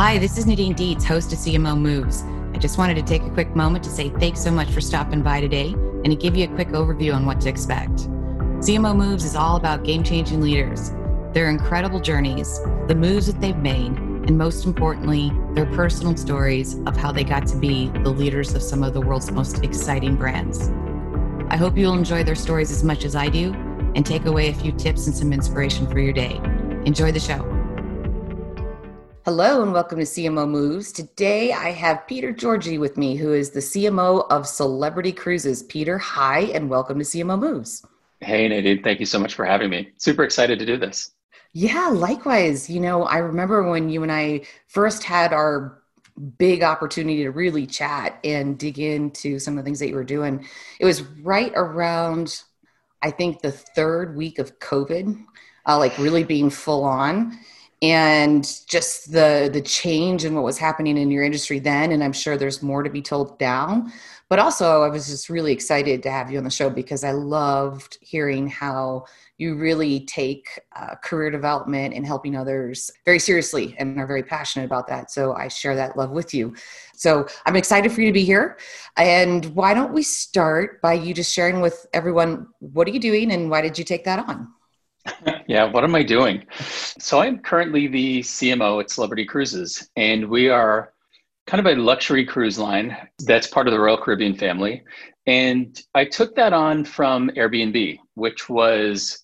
Hi, this is Nadine Dietz, host of CMO Moves. I just wanted to take a quick moment to say thanks so much for stopping by today and to give you a quick overview on what to expect. CMO Moves is all about game-changing leaders, their incredible journeys, the moves that they've made, and most importantly, their personal stories of how they got to be the leaders of some of the world's most exciting brands. I hope you'll enjoy their stories as much as I do and take away a few tips and some inspiration for your day. Enjoy the show. Hello and welcome to CMO Moves. Today I have Peter Georgi with me, who is the CMO of Celebrity Cruises. Peter, hi, and welcome to CMO Moves. Hey, Nadine. Thank you so much for having me. Super excited to do this. Yeah, likewise. I remember when you and I first had our big opportunity to really chat and dig into some of the things that you were doing. It was right around, I think, the third week of COVID, really being full on. And just the change in what was happening in your industry then, and I'm sure there's more to be told now. But also, I was just really excited to have you on the show because I loved hearing how you really take career development and helping others very seriously and are very passionate about that. So I share that love with you. So I'm excited for you to be here. And why don't we start by you just sharing with everyone, what are you doing and why did you take that on? Yeah, what am I doing? So I'm currently the CMO at Celebrity Cruises, and we are kind of a luxury cruise line that's part of the Royal Caribbean family. And I took that on from Airbnb, which was,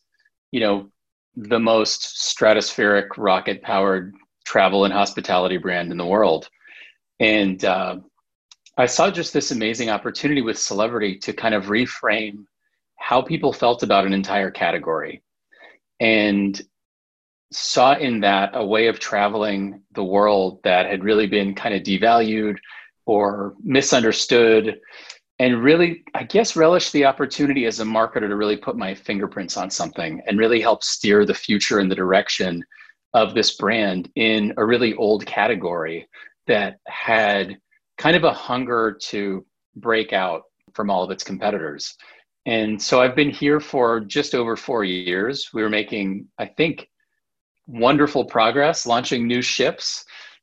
the most stratospheric rocket-powered travel and hospitality brand in the world. And I saw just this amazing opportunity with Celebrity to kind of reframe how people felt about an entire category, and saw in that a way of traveling the world that had really been kind of devalued or misunderstood, and really, I guess, relish the opportunity as a marketer to really put my fingerprints on something and really help steer the future in the direction of this brand in a really old category that had kind of a hunger to break out from all of its competitors. And so I've been here for just over 4 years. We were making, I think, wonderful progress, launching new ships,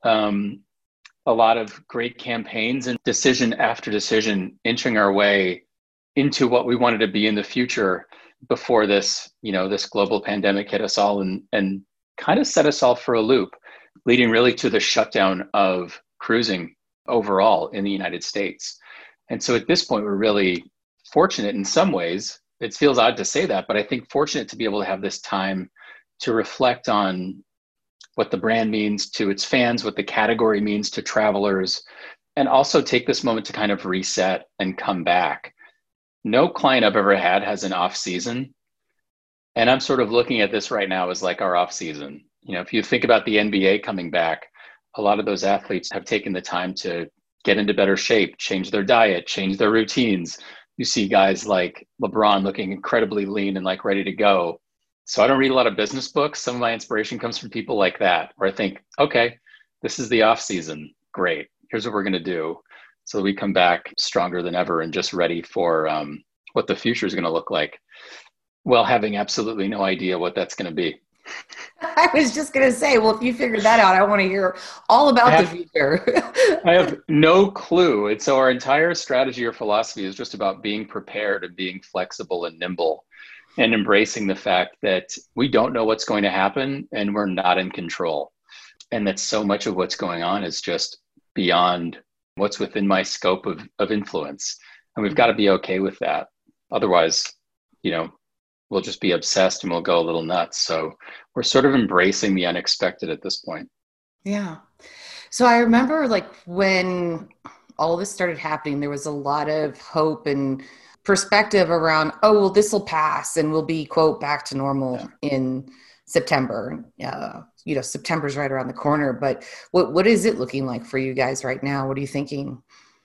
a lot of great campaigns, and decision after decision, inching our way into what we wanted to be in the future before this, this global pandemic hit us all and kind of set us all for a loop, leading really to the shutdown of cruising overall in the United States. And so at this point, we're really fortunate in some ways. It feels odd to say that, but I think fortunate to be able to have this time to reflect on what the brand means to its fans, what the category means to travelers, and also take this moment to kind of reset and come back. No client I've ever had has an off season. And I'm sort of looking at this right now as like our off season. If you think about the NBA coming back, a lot of those athletes have taken the time to get into better shape, change their diet, change their routines. You see guys like LeBron looking incredibly lean and like ready to go. So I don't read a lot of business books. Some of my inspiration comes from people like that, where I think, okay, this is the off season. Great. Here's what we're going to do. So we come back stronger than ever and just ready for what the future is going to look like. Well, having absolutely no idea what that's going to be. I was just going to say, well, if you figured that out, I want to hear all about the future. I have no clue. And so our entire strategy or philosophy is just about being prepared and being flexible and nimble and embracing the fact that we don't know what's going to happen and we're not in control. And that so much of what's going on is just beyond what's within my scope of influence. And we've got to be okay with that. Otherwise, we'll just be obsessed and we'll go a little nuts. So we're sort of embracing the unexpected at this point. Yeah. So I remember when all this started happening, there was a lot of hope and perspective around, oh, well, this will pass and we'll be, quote, back to normal in September. September's right around the corner, but what is it looking like for you guys right now? What are you thinking?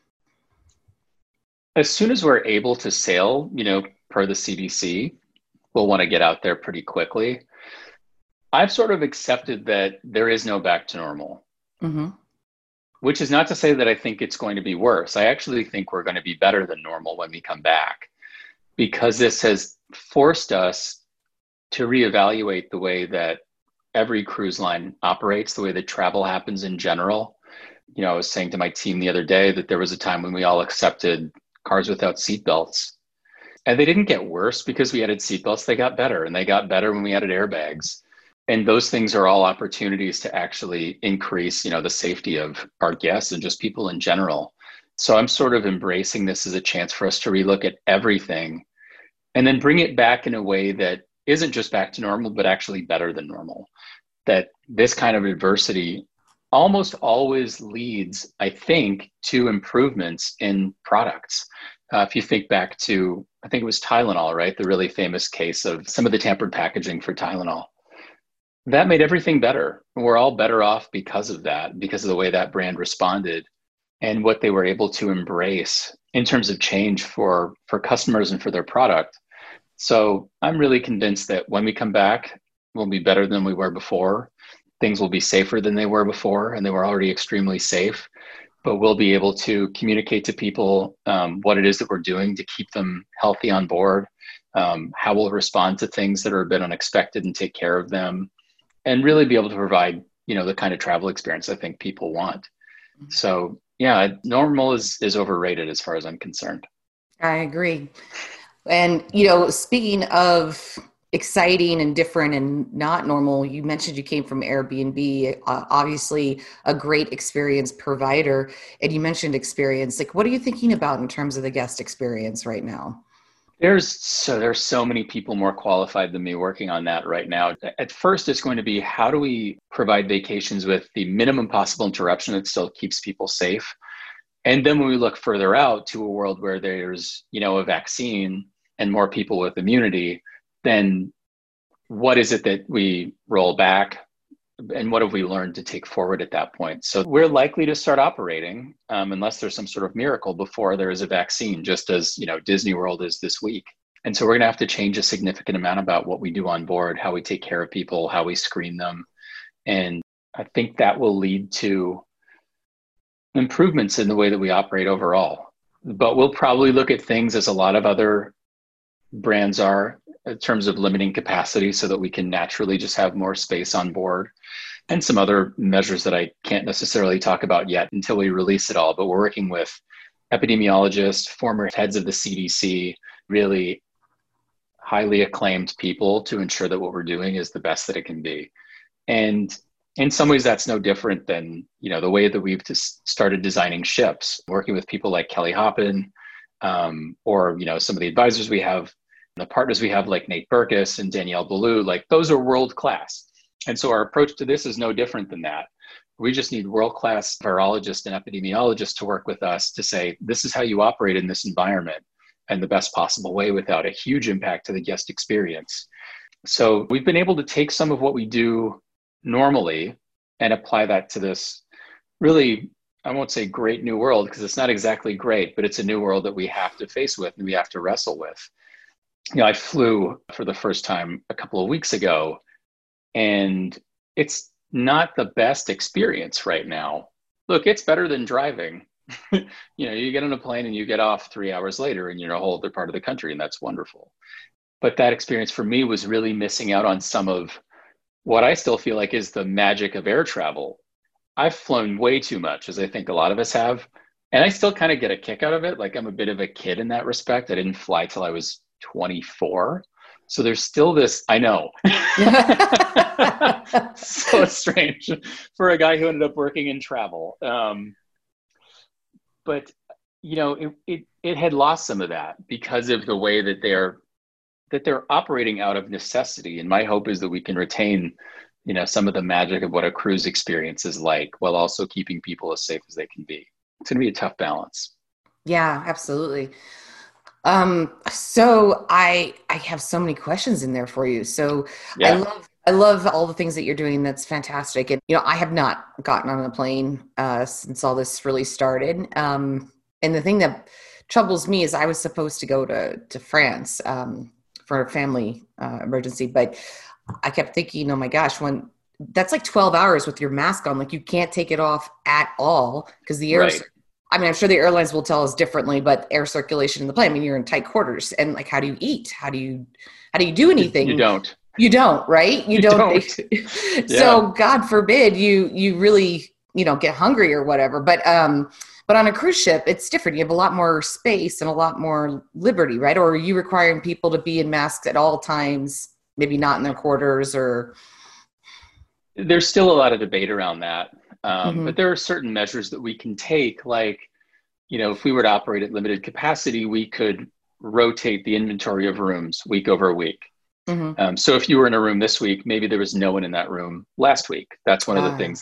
As soon as we're able to sail, per the CDC, we'll want to get out there pretty quickly. I've sort of accepted that there is no back to normal, which is not to say that I think it's going to be worse. I actually think we're going to be better than normal when we come back, because this has forced us to reevaluate the way that every cruise line operates, the way that travel happens in general. I was saying to my team the other day that there was a time when we all accepted cars without seatbelts. And they didn't get worse because we added seatbelts. They got better, and they got better when we added airbags. And those things are all opportunities to actually increase, the safety of our guests and just people in general. So I'm sort of embracing this as a chance for us to relook at everything and then bring it back in a way that isn't just back to normal, but actually better than normal. That this kind of adversity almost always leads, I think, to improvements in products. If you think back to, I think it was Tylenol, right? The really famous case of some of the tampered packaging for Tylenol. That made everything better. We're all better off because of that, because of the way that brand responded and what they were able to embrace in terms of change for customers and for their product. So I'm really convinced that when we come back, we'll be better than we were before. Things will be safer than they were before, and they were already extremely safe. But we'll be able to communicate to people what it is that we're doing to keep them healthy on board, how we'll respond to things that are a bit unexpected and take care of them, and really be able to provide, the kind of travel experience I think people want. So yeah, normal is overrated as far as I'm concerned. I agree. And, speaking of exciting and different and not normal, you mentioned you came from Airbnb, obviously a great experience provider. And you mentioned experience. Like, what are you thinking about in terms of the guest experience right now? There's so many people more qualified than me working on that right now. At first, it's going to be, how do we provide vacations with the minimum possible interruption that still keeps people safe? And then when we look further out to a world where there's, a vaccine and more people with immunity, then what is it that we roll back? And what have we learned to take forward at that point? So we're likely to start operating unless there's some sort of miracle before there is a vaccine, just as, Disney World is this week. And so we're going to have to change a significant amount about what we do on board, how we take care of people, how we screen them. And I think that will lead to improvements in the way that we operate overall. But we'll probably look at things as a lot of other brands are, in terms of limiting capacity so that we can naturally just have more space on board, and some other measures that I can't necessarily talk about yet until we release it all. But we're working with epidemiologists, former heads of the CDC, really highly acclaimed people to ensure that what we're doing is the best that it can be. And in some ways, that's no different than, the way that we've just started designing ships, working with people like Kelly Hoppen, or, some of the advisors we have, the partners we have like Nate Berkus and Danielle Ballou, like those are world-class. And so our approach to this is no different than that. We just need world-class virologists and epidemiologists to work with us to say, this is how you operate in this environment and the best possible way without a huge impact to the guest experience. So we've been able to take some of what we do normally and apply that to this really, I won't say great new world, because it's not exactly great, but it's a new world that we have to face with and we have to wrestle with. I flew for the first time a couple of weeks ago, and it's not the best experience right now. Look, it's better than driving. You get on a plane and you get off 3 hours later and you're in a whole other part of the country, and that's wonderful. But that experience for me was really missing out on some of what I still feel like is the magic of air travel. I've flown way too much, as I think a lot of us have, and I still kind of get a kick out of it. Like, I'm a bit of a kid in that respect. I didn't fly till I was 24. So there's still this, I know. So strange for a guy who ended up working in travel. But, it had lost some of that because of the way that they're operating out of necessity. And my hope is that we can retain, some of the magic of what a cruise experience is like, while also keeping people as safe as they can be. It's going to be a tough balance. Yeah, absolutely. So I have so many questions in there for you. So yeah. I love all the things that you're doing. That's fantastic. And, I have not gotten on a plane, since all this really started. And the thing that troubles me is I was supposed to go to France, for a family, emergency, but I kept thinking, oh my gosh, that's like 12 hours with your mask on, like you can't take it off at all because the air, right. I mean, I'm sure the airlines will tell us differently, but air circulation in the plane, I mean, you're in tight quarters, and like, how do you eat? How do you do anything? You don't. You don't, right? You You don't. don't. Yeah. So God forbid you really, get hungry or whatever. But on a cruise ship, it's different. You have a lot more space and a lot more liberty, right? Or are you requiring people to be in masks at all times, maybe not in their quarters or? There's still a lot of debate around that. But Mhm, there are certain measures that we can take, like, if we were to operate at limited capacity, we could rotate the inventory of rooms week over week. mhm. So if you were in a room this week, maybe there was no one in that room last week. That's one of the Ah, things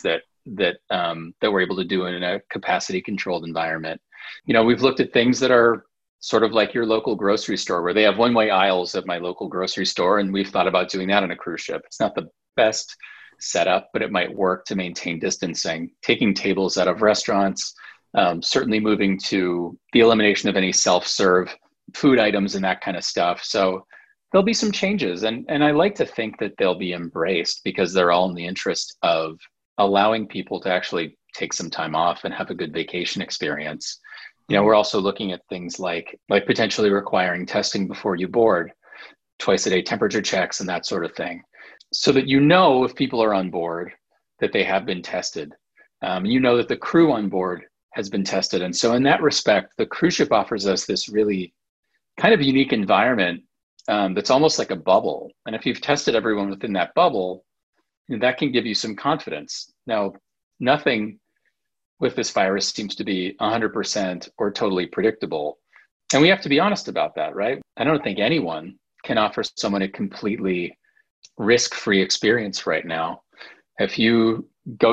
that we're able to do in a capacity controlled environment. We've looked at things that are sort of like your local grocery store, where they have one-way aisles at my local grocery store, and we've thought about doing that on a cruise ship. It's not the best setup, but it might work to maintain distancing. Taking tables out of restaurants, certainly moving to the elimination of any self-serve food items and that kind of stuff. So there'll be some changes, and I like to think that they'll be embraced because they're all in the interest of allowing people to actually take some time off and have a good vacation experience. mhm. We're also looking at things like potentially requiring testing before you board, twice a day temperature checks and that sort of thing, so that if people are on board that they have been tested. That the crew on board has been tested, and so in that respect, the cruise ship offers us this really kind of unique environment, that's almost like a bubble. And if you've tested everyone within that bubble, that can give you some confidence. Now, nothing with this virus seems to be 100% or totally predictable. And we have to be honest about that, right? I don't think anyone can offer someone a completely risk-free experience right now. If you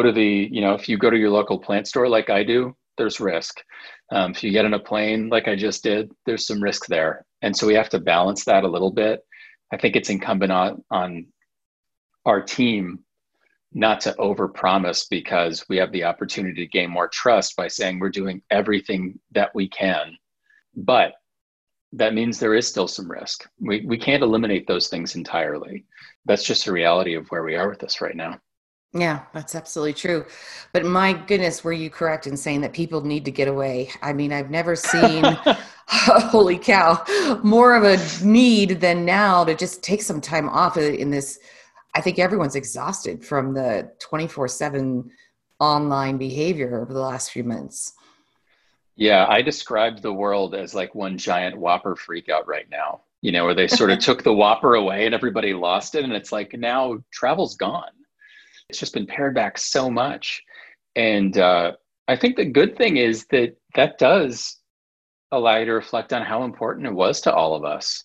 if you go to your local plant store like I do, there's risk. If you get on a plane like I just did, there's some risk there. And so we have to balance that a little bit. I think it's incumbent on our team not to overpromise, because we have the opportunity to gain more trust by saying we're doing everything that we can. But that means there is still some risk. We can't eliminate those things entirely. That's just a reality of where we are with this right now. Yeah, that's absolutely true. But my goodness, were you correct in saying that people need to get away? I mean, I've never seen, holy cow, more of a need than now to just take some time off in this. I think everyone's exhausted from the 24/7 online behavior over the last few months. Yeah, I described the world as like one giant Whopper freakout right now, where they sort of took the Whopper away and everybody lost it. And it's like now travel's gone. It's just been pared back so much. And I think the good thing is that does allow you to reflect on how important it was to all of us.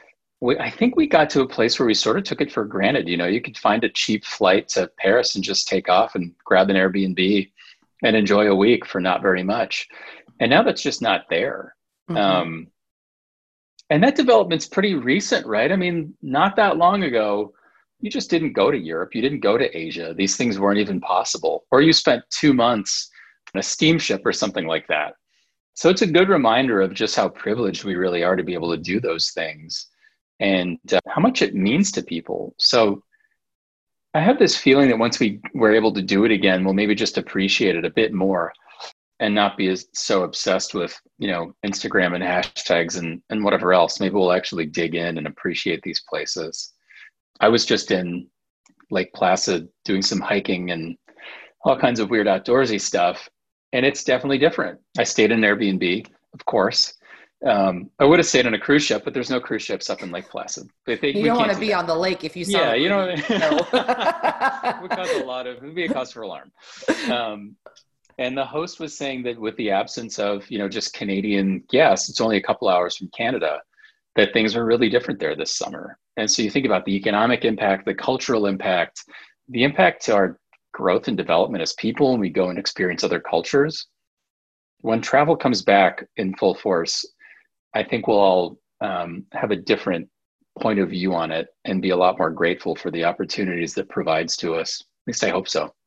I think we got to a place where we sort of took it for granted. You could find a cheap flight to Paris and just take off and grab an Airbnb and enjoy a week for not very much. And now that's just not there. Hmm. Um, and that development's pretty recent, right? I mean, not that long ago, you just didn't go to Europe. You didn't go to Asia. These things weren't even possible. Or you spent 2 months on a steamship or something like that. So it's a good reminder of just how privileged we really are to be able to do those things, and how much it means to people. So I have this feeling that once we were able to do it again, we'll maybe just appreciate it a bit more and not be as so obsessed with, Instagram and hashtags and whatever else. Maybe we'll actually dig in and appreciate these places. I was just in Lake Placid doing some hiking and all kinds of weird outdoorsy stuff, and it's definitely different. I stayed in an Airbnb, of course. I would have stayed on a cruise ship, but there's no cruise ships up in Lake Placid. You We don't want can't to do be that. on the lake if you saw Yeah, the movie. No. would cause it would be a cause for alarm. Um, and the host was saying that with the absence of, just Canadian guests, it's only a couple hours from Canada, that things are really different there this summer. And so you think about the economic impact, the cultural impact, the impact to our growth and development as people when we go and experience other cultures. When travel comes back in full force, I think we'll all have a different point of view on it and be a lot more grateful for the opportunities that provides to us. At least I hope so.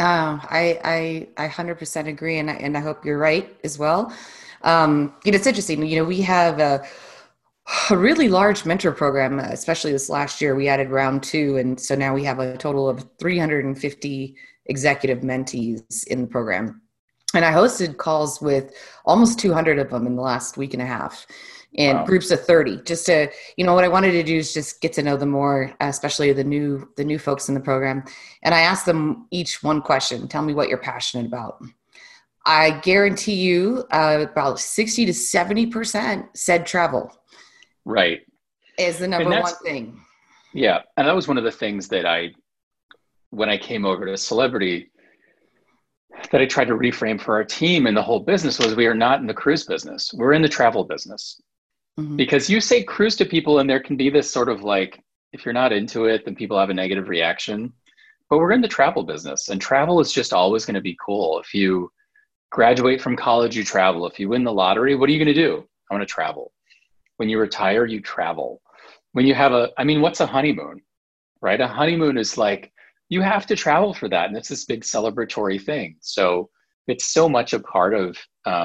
I 100% agree, and I hope you're right as well. It's interesting. We have a really large mentor program, especially this last year. We added round two, and so now we have a total of 350 executive mentees in the program. And I hosted calls with almost 200 of them in the last week and a half. in Wow. groups of 30, just to, what I wanted to do is just get to know them more, especially the new folks in the program. And I asked them each one question: tell me what you're passionate about. I guarantee you about 60 to 70% said travel Right. is the And number one that's, thing. yeah. And that was one of the things that when I came over to Celebrity, that I tried to reframe for our team and the whole business was, we are not in the cruise business. We're in the travel business. Mm-hmm. Because you say cruise to people and there can be this sort of like, if you're not into it, then people have a negative reaction. But we're in the travel business, and travel is just always going to be cool. If you graduate from college, you travel. If you win the lottery, what are you going to do? I want to travel. When you retire, you travel. When you have what's a honeymoon, right? A honeymoon is like, you have to travel for that. And it's this big celebratory thing. So it's so much a part of,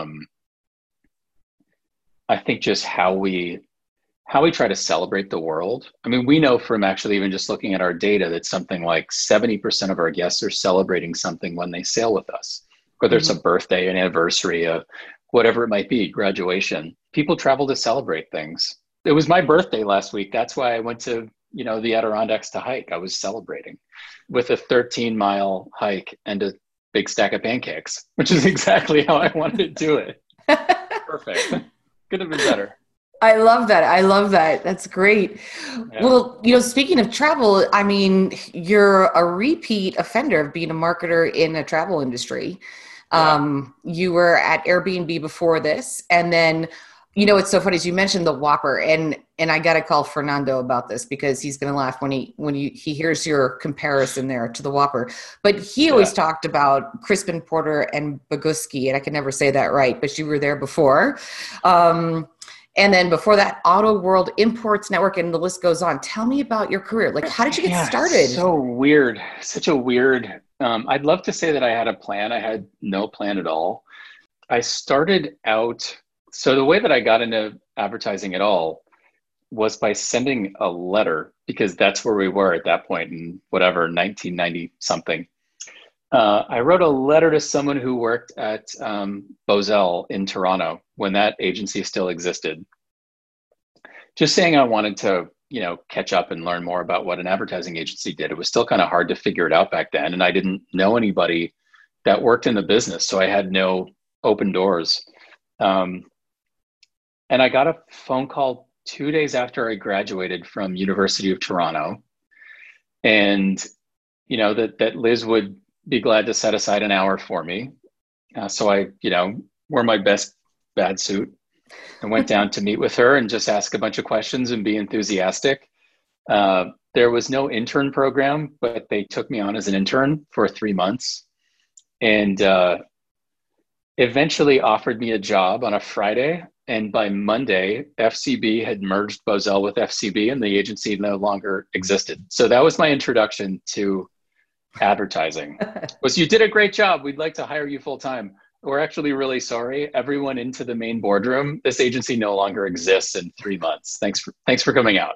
I think, just how we try to celebrate the world. I mean, we know from actually even just looking at our data that something like 70% of our guests are celebrating something when they sail with us, whether it's a birthday, an anniversary, whatever it might be, graduation. People travel to celebrate things. It was my birthday last week. That's why I went to, the Adirondacks to hike. I was celebrating with a 13-mile hike and a big stack of pancakes, which is exactly how I wanted to do it. Perfect. Could have been better. I love that. I love that. That's great. Yeah. Well, speaking of travel, I mean, you're a repeat offender of being a marketer in a travel industry. Yeah. You were at Airbnb before this, and then, it's so funny. As you mentioned the Whopper, and I got to call Fernando about this because he's going to laugh when he hears your comparison there to the Whopper. But he always talked about Crispin Porter and Boguski, and I can never say that right, but you were there before. And then before that, Auto World Imports Network, and the list goes on. Tell me about your career. Like, how did you get started? So weird. Such a weird. I'd love to say that I had a plan. I had no plan at all. I started out. So the way that I got into advertising at all was by sending a letter, because that's where we were at that point in whatever, 1990 something. I wrote a letter to someone who worked at Bozell in Toronto when that agency still existed, just saying I wanted to, catch up and learn more about what an advertising agency did. It was still kind of hard to figure it out back then, and I didn't know anybody that worked in the business, so I had no open doors. And I got a phone call 2 days after I graduated from University of Toronto, and that Liz would be glad to set aside an hour for me. So I, wore my best bad suit and went down to meet with her and just ask a bunch of questions and be enthusiastic. There was no intern program, but they took me on as an intern for 3 months, and eventually offered me a job on a Friday. And by Monday, FCB had merged Bozell with FCB, and the agency no longer existed. So that was my introduction to advertising. Was, you did a great job. We'd like to hire you full time. We're actually really sorry. Everyone into the main boardroom. This agency no longer exists in 3 months. Thanks for coming out.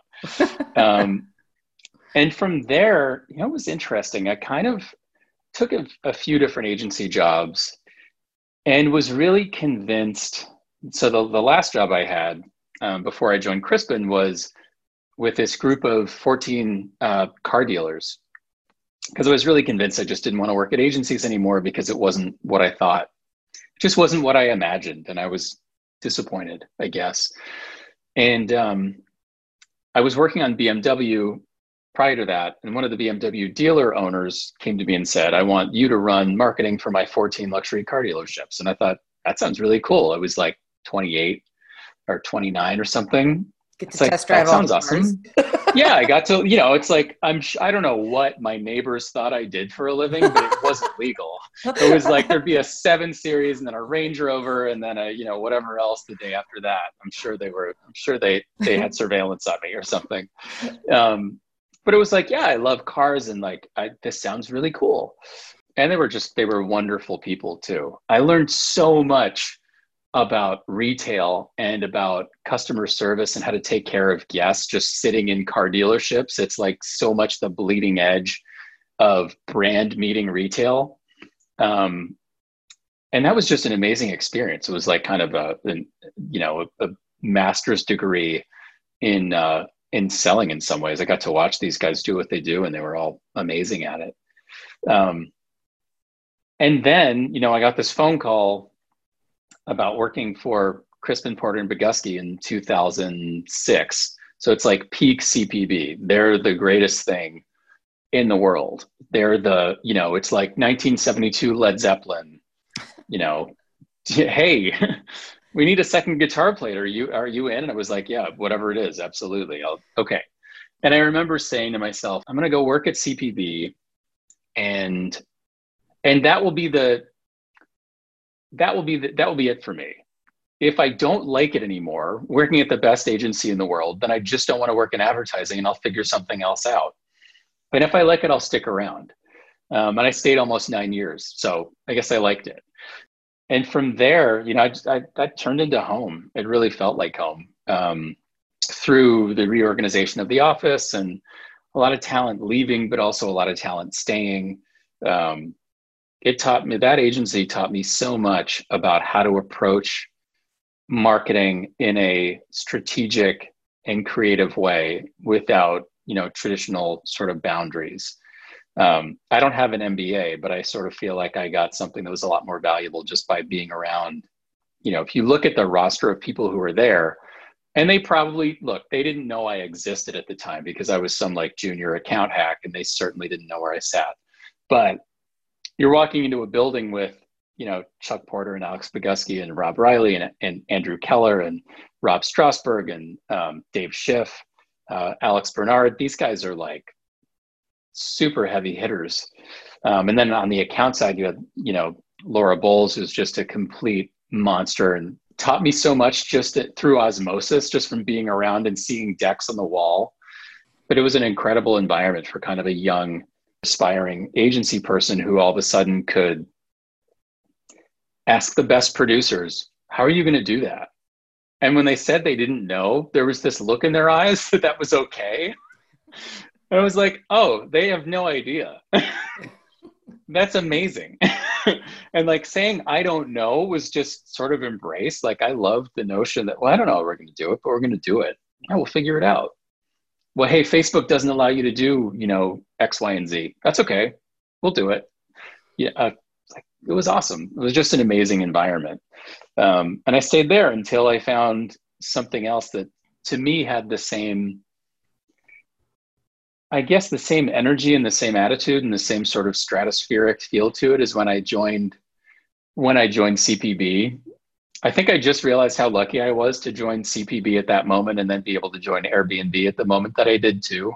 And from there, it was interesting. I kind of took a few different agency jobs and was really convinced. So the last job I had before I joined Crispin was with this group of 14 car dealers, because I was really convinced I just didn't want to work at agencies anymore because it wasn't what I thought. It just wasn't what I imagined, and I was disappointed, I guess. And I was working on BMW prior to that, and one of the BMW dealer owners came to me and said, I want you to run marketing for my 14 luxury car dealerships. And I thought, that sounds really cool. I was like 28 or 29 or something. Get to test drive all the cars. Awesome. Yeah, I got to, it's like, I don't know what my neighbors thought I did for a living, but it wasn't legal. It was like, there'd be a 7 Series and then a Range Rover and then a, whatever else the day after that. I'm sure they had surveillance on me or something. But it was like, yeah, I love cars, and like, this sounds really cool. And they were wonderful people too. I learned so much about retail and about customer service and how to take care of guests just sitting in car dealerships. It's like so much the bleeding edge of brand meeting retail. And that was just an amazing experience. It was like kind of a master's degree in selling in some ways. I got to watch these guys do what they do, and they were all amazing at it. And then, I got this phone call about working for Crispin Porter and Bogusky in 2006. So it's like peak CPB. They're the greatest thing in the world. They're it's like 1972 Led Zeppelin, hey, we need a second guitar player. Are you in? And I was like, yeah, whatever it is. Absolutely. Okay. And I remember saying to myself, I'm going to go work at CPB, and that will be it for me. If I don't like it anymore, working at the best agency in the world, then I just don't want to work in advertising, and I'll figure something else out. And if I like it, I'll stick around. And I stayed almost 9 years. So I guess I liked it. And from there, I turned into home. It really felt like home, through the reorganization of the office and a lot of talent leaving, but also a lot of talent staying. That agency taught me so much about how to approach marketing in a strategic and creative way without, traditional sort of boundaries. I don't have an MBA, but I sort of feel like I got something that was a lot more valuable just by being around. If you look at the roster of people who were there, and they didn't know I existed at the time because I was some like junior account hack, and they certainly didn't know where I sat. But you're walking into a building with, Chuck Porter and Alex Bogusky and Rob Riley and Andrew Keller and Rob Strasberg and Dave Schiff, Alex Bernard. These guys are like super heavy hitters. And then on the account side, you had, Laura Bowles, who's just a complete monster and taught me so much just through osmosis, just from being around and seeing decks on the wall. But it was an incredible environment for kind of a young, aspiring agency person who all of a sudden could ask the best producers, how are you going to do that? And when they said they didn't know, there was this look in their eyes that was okay. And I was like, oh, they have no idea. That's amazing. And like saying, I don't know was just sort of embraced. Like I loved the notion that, well, I don't know how we're going to do it, but we're going to do it. Yeah, we'll figure it out. Well, hey, Facebook doesn't allow you to do, X, Y, and Z. That's okay. We'll do it. Yeah. It was awesome. It was just an amazing environment. And I stayed there until I found something else that to me had the same energy and the same attitude and the same sort of stratospheric feel to it as when I joined CPB. I think I just realized how lucky I was to join CPB at that moment and then be able to join Airbnb at the moment that I did too.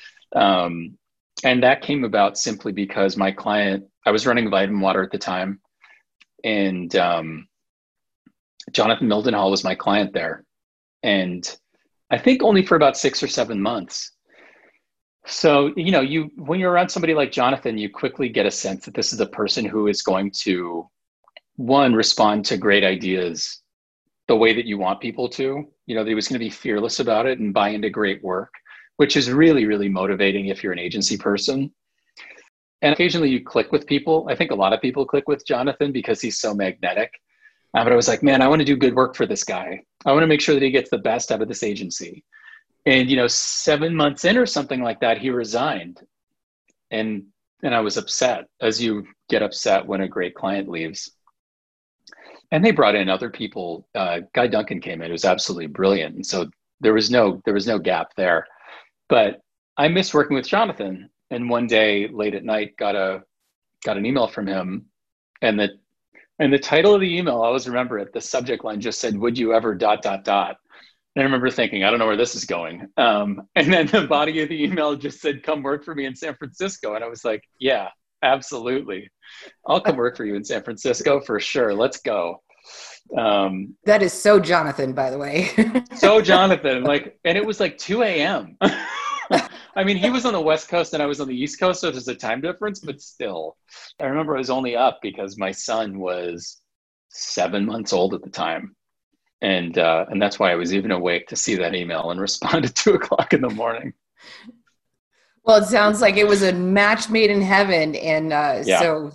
And that came about simply because my client, I was running Vitamin Water at the time, and Jonathan Mildenhall was my client there. And I think only for about 6 or 7 months. So, when you're around somebody like Jonathan, you quickly get a sense that this is a person who is going to, one, respond to great ideas the way that you want people to, that he was going to be fearless about it and buy into great work, which is really, really motivating if you're an agency person. And occasionally you click with people. I think a lot of people click with Jonathan because he's so magnetic. But I was like, man, I want to do good work for this guy. I want to make sure that he gets the best out of this agency. And, 7 months in or something like that, he resigned. And I was upset, as you get upset when a great client leaves. And they brought in other people. Guy Duncan came in, who was absolutely brilliant. And so there was no gap there. But I missed working with Jonathan. And one day late at night, got an email from him. And the title of the email, I always remember it, the subject line just said, would you ever ... And I remember thinking, I don't know where this is going. And then the body of the email just said, come work for me in San Francisco. And I was like, yeah, absolutely. I'll come work for you in San Francisco for sure. Let's go. That is so Jonathan, by the way. So Jonathan, and it was like 2 a.m. I mean, he was on the West Coast and I was on the East Coast, so there's a time difference, but still. I remember I was only up because my son was 7 months old at the time. And that's why I was even awake to see that email and respond at 2 o'clock in the morning. Well, it sounds like it was a match made in heaven. And so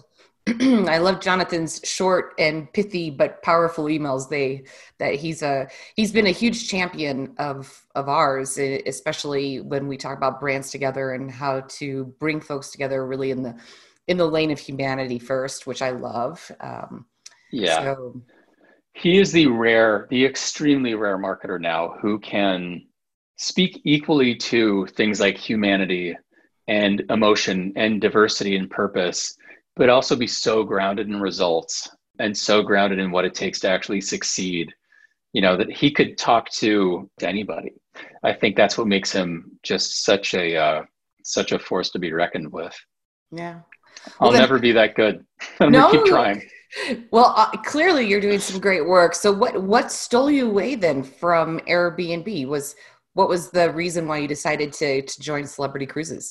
I love Jonathan's short and pithy but powerful emails. That he's been a huge champion of ours, especially when we talk about brands together and how to bring folks together really in the lane of humanity first, which I love. Yeah. So He is the extremely rare marketer now who can speak equally to things like humanity and emotion and diversity and purpose, but also be so grounded in results and so grounded in what it takes to actually succeed, that he could talk to anybody. I think that's what makes him just such a force to be reckoned with. yeah. Well I'll then, never be that good. I'm gonna keep no. trying. Well, clearly you're doing some great work. So what stole you away then from Airbnb? What was the reason why you decided to join Celebrity Cruises?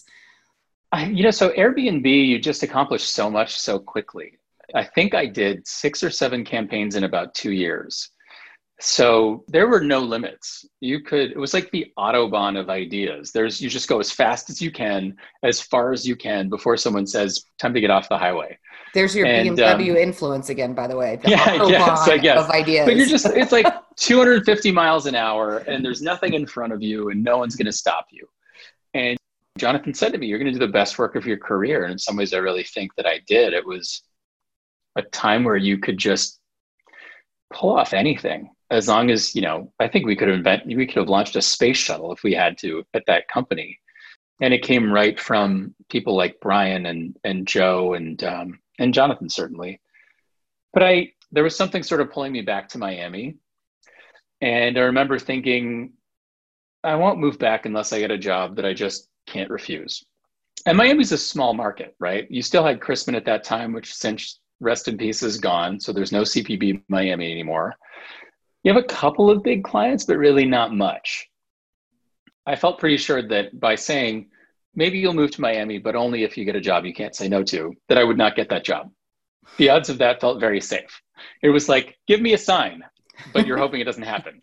So Airbnb, you just accomplished so much so quickly. I think I did 6 or 7 campaigns in about 2 years. So there were no limits. It was like the Autobahn of ideas. You just go as fast as you can, as far as you can before someone says, time to get off the highway. There's your And BMW influence again, by the way, the yeah, I Autobahn guess. of But ideas. it's like 250 miles an hour and there's nothing in front of you and no one's going to stop you. And Jonathan said to me, you're going to do the best work of your career. And in some ways, I really think that I did. It was a time where you could just pull off anything as long as, I think we could have launched a space shuttle if we had to at that company. And it came right from people like Brian and Joe and Jonathan, certainly. But there was something sort of pulling me back to Miami. And I remember thinking, I won't move back unless I get a job that I just can't refuse. And Miami's a small market, right? You still had Crispin at that time, which since rest in peace is gone. So there's no CPB Miami anymore. You have a couple of big clients, but really not much. I felt pretty sure that by saying, maybe you'll move to Miami, but only if you get a job you can't say no to, that I would not get that job. The odds of that felt very safe. It was like, give me a sign, but you're hoping it doesn't happen.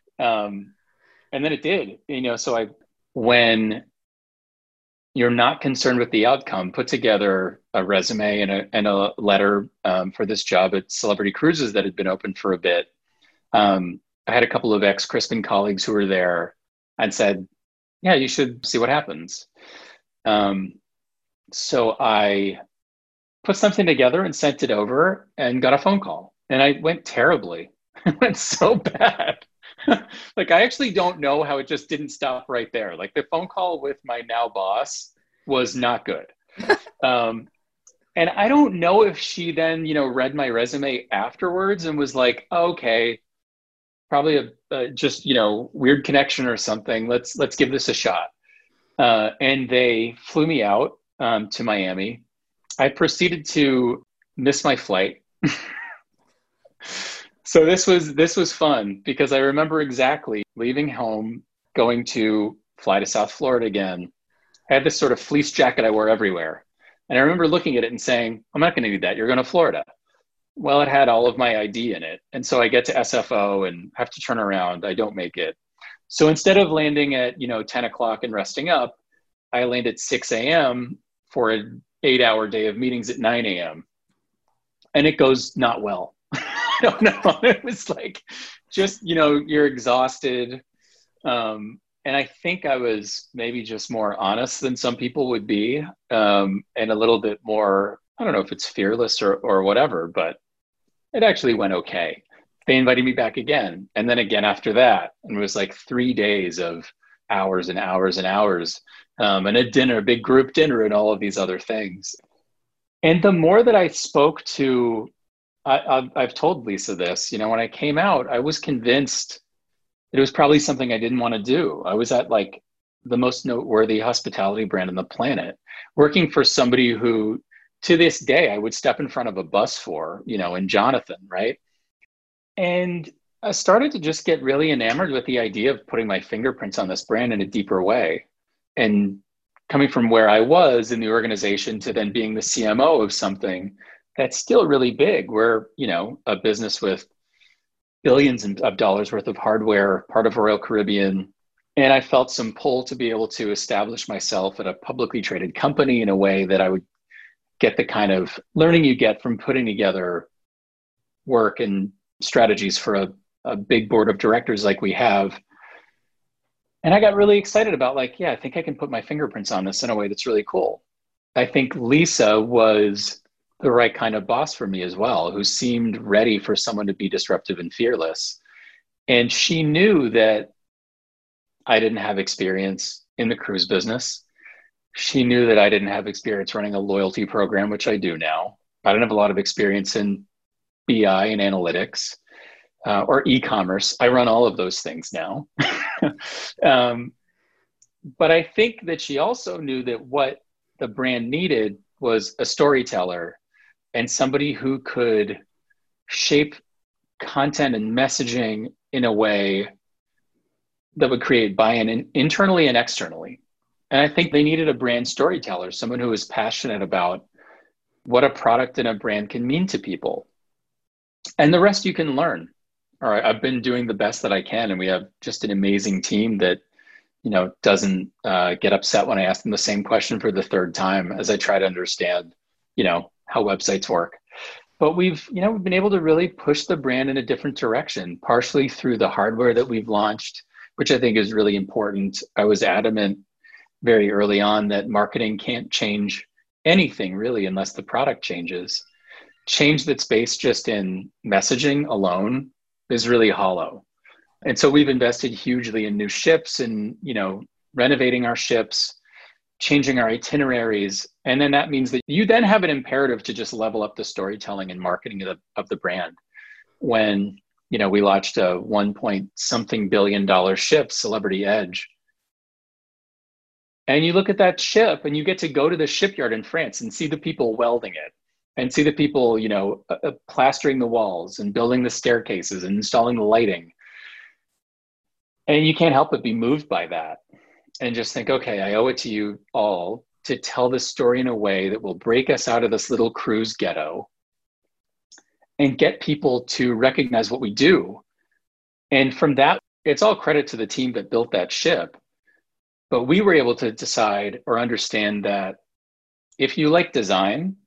And then it did, so when you're not concerned with the outcome, put together a resume and a letter for this job at Celebrity Cruises that had been open for a bit. I had a couple of ex-Crispin colleagues who were there and said, yeah, you should see what happens. So I put something together and sent it over and got a phone call. And I went terribly. It went so bad. Like, I actually don't know how it just didn't stop right there. Like, the phone call with my now boss was not good. And I don't know if she then, read my resume afterwards and was like, oh, okay, probably a just, weird connection or something. Let's give this a shot. And they flew me out to Miami. I proceeded to miss my flight. So this was fun because I remember exactly leaving home, going to fly to South Florida again. I had this sort of fleece jacket I wore everywhere. And I remember looking at it and saying, I'm not going to need that. You're going to Florida. Well, it had all of my ID in it. And so I get to SFO and have to turn around. I don't make it. So instead of landing at, 10 o'clock and resting up, I land at 6 a.m. for an 8-hour day of meetings at 9 a.m. And it goes not well. I don't know. It was like, just, you're exhausted. And I think I was maybe just more honest than some people would be, and a little bit more, I don't know if it's fearless or whatever, but it actually went okay. They invited me back again. And then again after that. And it was like 3 days of hours and hours and hours, and a big group dinner and all of these other things. And the more that I spoke to, I've told Lisa this, when I came out, I was convinced it was probably something I didn't want to do. I was at like the most noteworthy hospitality brand on the planet, working for somebody who, to this day, I would step in front of a bus for, in Jonathan, right? And I started to just get really enamored with the idea of putting my fingerprints on this brand in a deeper way. And coming from where I was in the organization to then being the CMO of something that's still really big. We're, a business with billions of dollars worth of hardware, part of Royal Caribbean. And I felt some pull to be able to establish myself at a publicly traded company in a way that I would get the kind of learning you get from putting together work and strategies for a big board of directors like we have. And I got really excited about like, yeah, I think I can put my fingerprints on this in a way that's really cool. I think Lisa was the right kind of boss for me as well, who seemed ready for someone to be disruptive and fearless. And she knew that I didn't have experience in the cruise business. She knew that I didn't have experience running a loyalty program, which I do now. I don't have a lot of experience in BI and analytics or e-commerce. I run all of those things now. But I think that she also knew that what the brand needed was a storyteller and somebody who could shape content and messaging in a way that would create buy-in internally and externally. And I think they needed a brand storyteller, someone who was passionate about what a product and a brand can mean to people. And the rest you can learn. All right, I've been doing the best that I can, and we have just an amazing team that, you know, doesn't get upset when I ask them the same question for the third time as I try to understand, you know, how websites work. But we've been able to really push the brand in a different direction, partially through the hardware that we've launched, which I think is really important. I was adamant very early on that marketing can't change anything really unless the product changes. Change that's based just in messaging alone is really hollow. And so we've invested hugely in new ships and, you know, renovating our ships, changing our itineraries. And then that means that you then have an imperative to just level up the storytelling and marketing of the brand. When, you know, we launched a 1 billion ship, Celebrity Edge. And you look at that ship and you get to go to the shipyard in France and see the people welding it and see the people, you know, plastering the walls and building the staircases and installing the lighting. And you can't help but be moved by that and just think, okay, I owe it to you all to tell this story in a way that will break us out of this little cruise ghetto and get people to recognize what we do. And from that, it's all credit to the team that built that ship. But we were able to decide or understand that if you like design,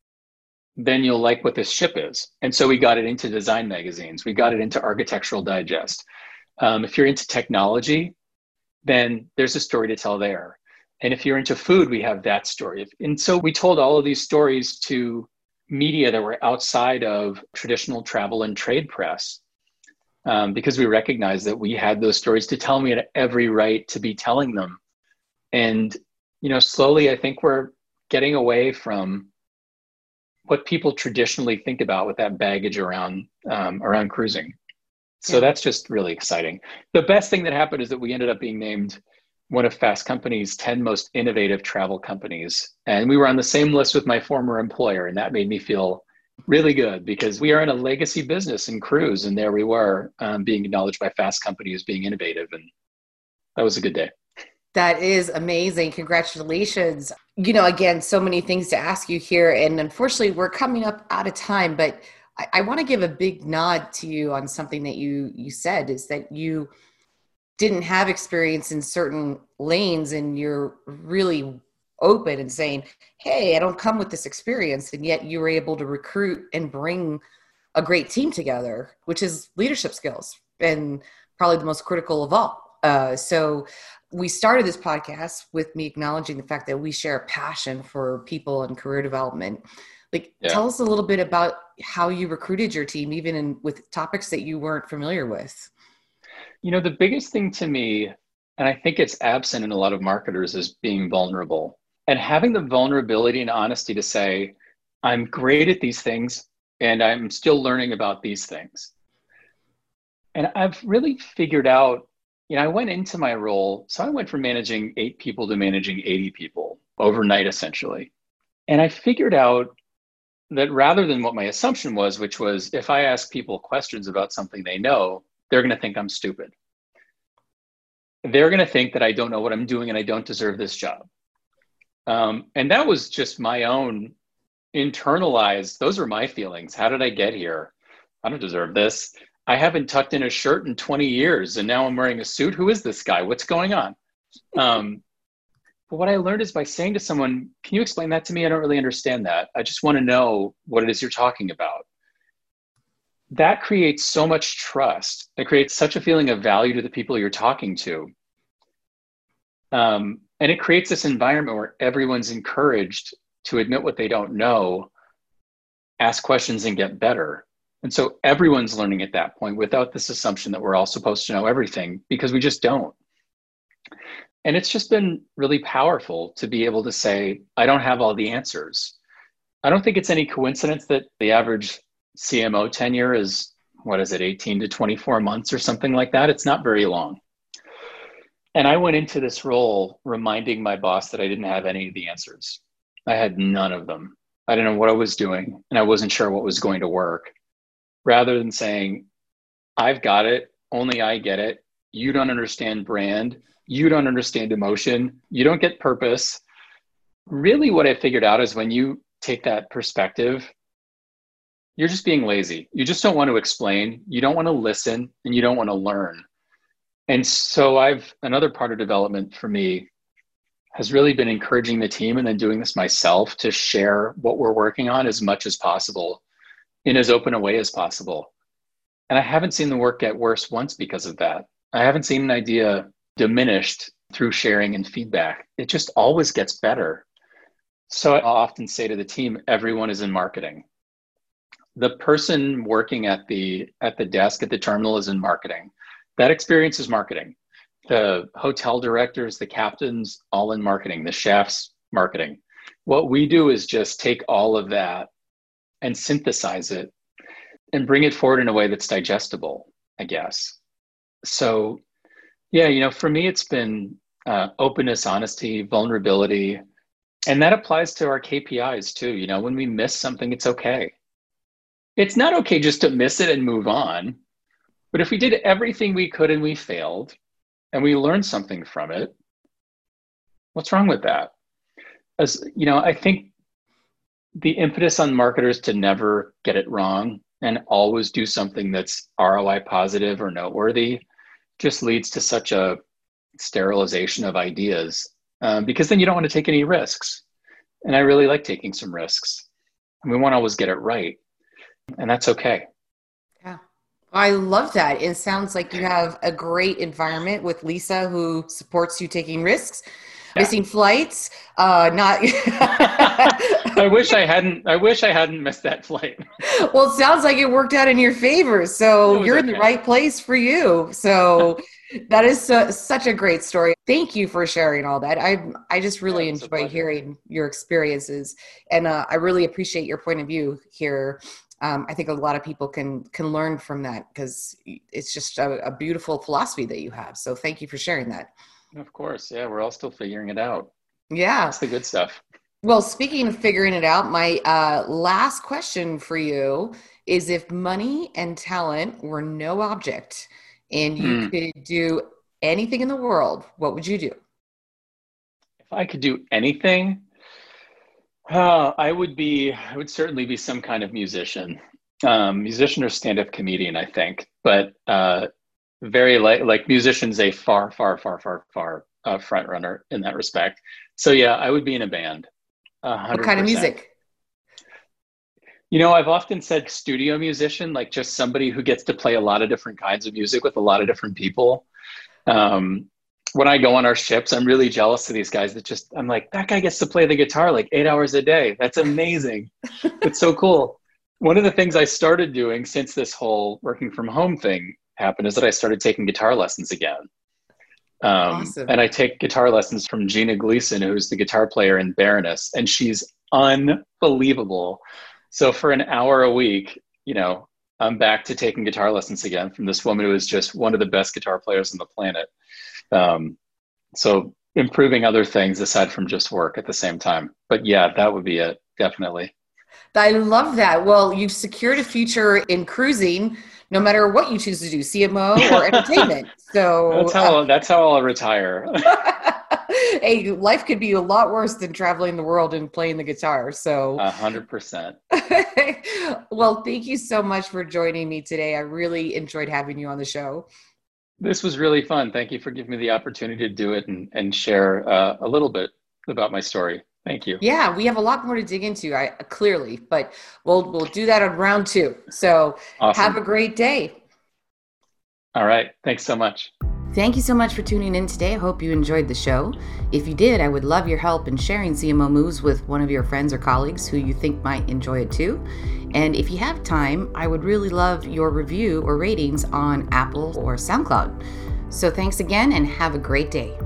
then you'll like what this ship is. And so we got it into design magazines. We got it into Architectural Digest. If you're into technology, then there's a story to tell there. And if you're into food, we have that story. And so we told all of these stories to media that were outside of traditional travel and trade press, because we recognized that we had those stories to tell. And we had every right to be telling them. And, you know, slowly, I think we're getting away from what people traditionally think about with that baggage around cruising. So that's just really exciting. The best thing that happened is that we ended up being named one of Fast Company's 10 most innovative travel companies. And we were on the same list with my former employer. And that made me feel really good because we are in a legacy business in cruise. And there we were being acknowledged by Fast Company as being innovative. And that was a good day. That is amazing. Congratulations. You know, again, so many things to ask you here. And unfortunately, we're coming up out of time, but I want to give a big nod to you on something that you said, is that you didn't have experience in certain lanes and you're really open and saying, hey, I don't come with this experience. And yet you were able to recruit and bring a great team together, which is leadership skills and probably the most critical of all. So we started this podcast with me acknowledging the fact that we share a passion for people and career development. Tell us a little bit about how you recruited your team, even with topics that you weren't familiar with. You know, the biggest thing to me, and I think it's absent in a lot of marketers, is being vulnerable and having the vulnerability and honesty to say, I'm great at these things and I'm still learning about these things. And I've really figured out, you know, I went into my role. So I went from managing 8 people to managing 80 people overnight, essentially. And I figured out that rather than what my assumption was, which was if I ask people questions about something they know, they're going to think I'm stupid. They're going to think that I don't know what I'm doing and I don't deserve this job. And that was just my own internalized, those are my feelings. How did I get here? I don't deserve this. I haven't tucked in a shirt in 20 years and now I'm wearing a suit. Who is this guy? What's going on? But what I learned is by saying to someone, can you explain that to me? I don't really understand that. I just want to know what it is you're talking about. That creates so much trust. It creates such a feeling of value to the people you're talking to. And it creates this environment where everyone's encouraged to admit what they don't know, ask questions, and get better. And so everyone's learning at that point without this assumption that we're all supposed to know everything, because we just don't. And it's just been really powerful to be able to say, I don't have all the answers. I don't think it's any coincidence that the average CMO tenure is, 18 to 24 months or something like that. It's not very long. And I went into this role reminding my boss that I didn't have any of the answers. I had none of them. I didn't know what I was doing, and I wasn't sure what was going to work. Rather than saying, I've got it, only I get it. You don't understand brand. You don't understand emotion. You don't get purpose. Really, what I figured out is when you take that perspective, you're just being lazy. You just don't want to explain. You don't want to listen, and you don't want to learn. And so another part of development for me has really been encouraging the team and then doing this myself to share what we're working on as much as possible in as open a way as possible. And I haven't seen the work get worse once because of that. I haven't seen an idea diminished through sharing and feedback. It just always gets better. So I often say to the team, everyone is in marketing. The person working at the desk at the terminal is in marketing. That experience is marketing. The hotel directors, the captains, all in marketing. The chefs, marketing. What we do is just take all of that and synthesize it and bring it forward in a way that's digestible, I guess. So, yeah, for me, it's been openness, honesty, vulnerability. And that applies to our KPIs too. When we miss something, it's okay. It's not okay just to miss it and move on. But if we did everything we could and we failed and we learned something from it, what's wrong with that? I think the impetus on marketers to never get it wrong and always do something that's ROI positive or noteworthy just leads to such a sterilization of ideas, because then you don't want to take any risks. And I really like taking some risks. And we want to always get it right. And that's okay. Yeah. I love that. It sounds like you have a great environment with Lisa, who supports you taking risks, missing flights, not. I wish I hadn't missed that flight. Well, it sounds like it worked out in your favor. So you're in the right place for you. So that is such a great story. Thank you for sharing all that. I just really enjoy hearing your experiences, and I really appreciate your point of view here. I think a lot of people can learn from that, because it's just a beautiful philosophy that you have. So thank you for sharing that. Of course. Yeah, we're all still figuring it out. Yeah. That's the good stuff. Well, speaking of figuring it out, my last question for you is, if money and talent were no object and you could do anything in the world, what would you do? If I could do anything, I would certainly be some kind of musician. Musician or stand-up comedian, I think. But very like musician's a far front runner in that respect. So yeah, I would be in a band. 100%. What kind of music? I've often said studio musician, like just somebody who gets to play a lot of different kinds of music with a lot of different people. When I go on our ships, I'm really jealous of these guys I'm like, that guy gets to play the guitar like 8 hours a day. That's amazing. It's so cool. One of the things I started doing since this whole working from home thing happened is that I started taking guitar lessons again. Awesome. And I take guitar lessons from Gina Gleason, who's the guitar player in Baroness, and she's unbelievable. So for an hour a week, I'm back to taking guitar lessons again from this woman who is just one of the best guitar players on the planet. So improving other things aside from just work at the same time. But yeah, that would be it, definitely. I love that. Well, you've secured a future in cruising, no matter what you choose to do, CMO or entertainment. So that's how I'll retire. Hey, life could be a lot worse than traveling the world and playing the guitar. So 100%. Well, thank you so much for joining me today. I really enjoyed having you on the show. This was really fun. Thank you for giving me the opportunity to do it and share a little bit about my story. Thank you. Yeah, we have a lot more to dig into, clearly, but we'll do that on round two. So have a Awesome. great day. All right. Thanks so much. Thank you so much for tuning in today. I hope you enjoyed the show. If you did, I would love your help in sharing CMO Moves with one of your friends or colleagues who you think might enjoy it too. And if you have time, I would really love your review or ratings on Apple or SoundCloud. So thanks again and have a great day.